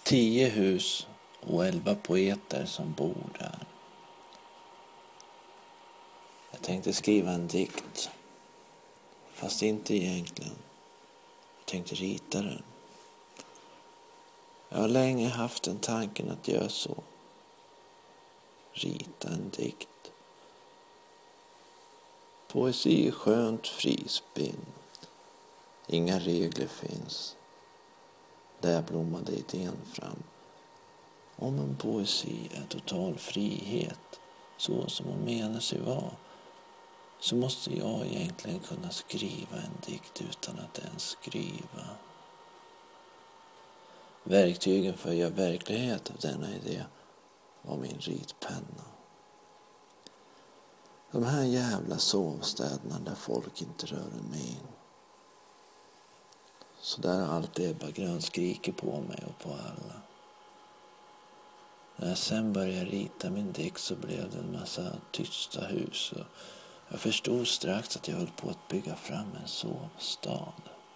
10 hus och 11 poeter som bor där. Jag tänkte skriva en dikt, fast inte egentligen. Jag tänkte rita den. Jag har länge haft en tanken att göra så. Rita en dikt. Poesi är skönt frispinn. Inga regler finns. Där blommade idén fram. Om en poesi är total frihet, så som hon menar sig vara, så måste jag egentligen kunna skriva en dikt utan att ens skriva. Verktygen för att göra verklighet av denna idé var min ritpenna. De här jävla sovstäderna där folk inte rör en min. Så där allt Ebba Grön skriker på mig och på alla. När jag sen började rita min dikt så blev det en massa tysta hus och jag förstod strax att jag höll på att bygga fram en sovstad.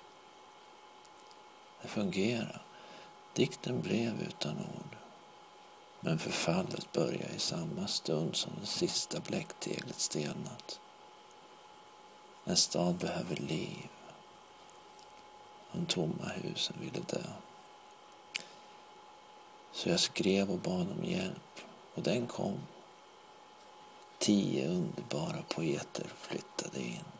Det fungerade. Dikten blev utan ord. Men förfallet började i samma stund som det sista bläckteglet stelnat. En stad behöver liv. De tomma husen ville dö. Så jag skrev och bad om hjälp. Och den kom. 10 underbara poeter flyttade in.